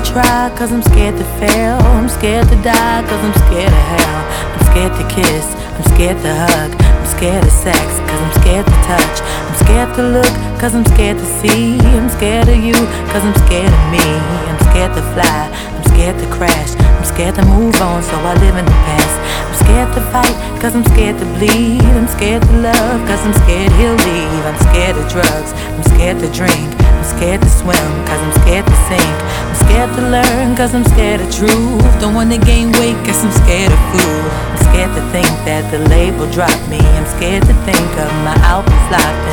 try, cause I'm scared to fail. I'm scared to die, cause I'm scared of hell. I'm scared to kiss, I'm scared to hug. I'm scared of sex, cause I'm scared to touch. I'm scared to look, cause I'm scared to see. I'm scared of you, cause I'm scared of me. I'm scared to fly, I'm scared to crash. I'm scared to move on, so I live in the past. I'm scared to fight, cause I'm scared to bleed. I'm scared to love, cause I'm scared he'll leave. I'm scared of drugs, I'm scared to drink. I'm scared to swim, cause I'm scared to sink. I'm scared to learn, cause I'm scared of truth. Don't wanna gain weight, cause I'm scared of food. I'm scared to think that the label dropped me. I'm scared to think of my outfit flopped.